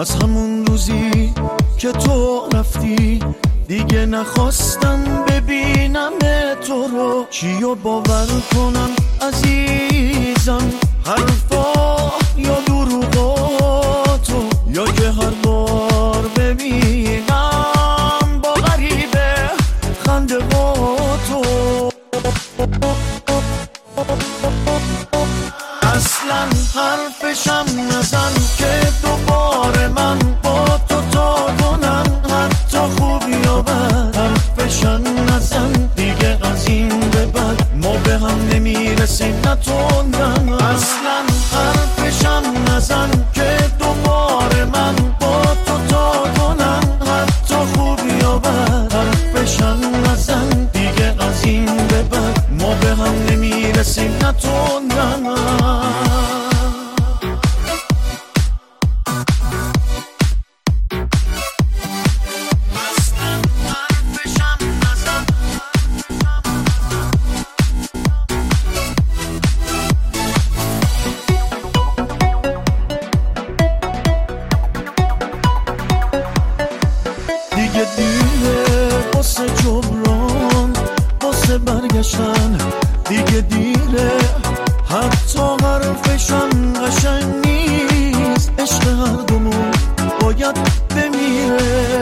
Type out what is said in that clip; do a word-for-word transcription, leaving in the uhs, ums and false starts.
از همون روزی که تو رفتی دیگه نخواستم ببینم تو رو. چیو باور کنم عزیزم، حرفا یا دروغاتو، یا که هر بار ببینم با غریبه خنده با تو. اصلا حرفشم نزن که دوباره من با تو تا کنم، حتی خوبی یا بد حرفشم نزن دیگه. از این به بعد ما به هم نمیرسیم نه تو نه من. اصلا حرفشم نزن که دوباره من با تو تا کنم، حتی خوبی یا بد حرفشم نزن دیگه. از این به بعد ما به هم نمیرسیم نه تو نه من. دیگه دیره واسه جبران، واسه برگشتن دیگه دیره. حتی حرفشم قشنگ نیست، عشق هر دومون باید بمیره.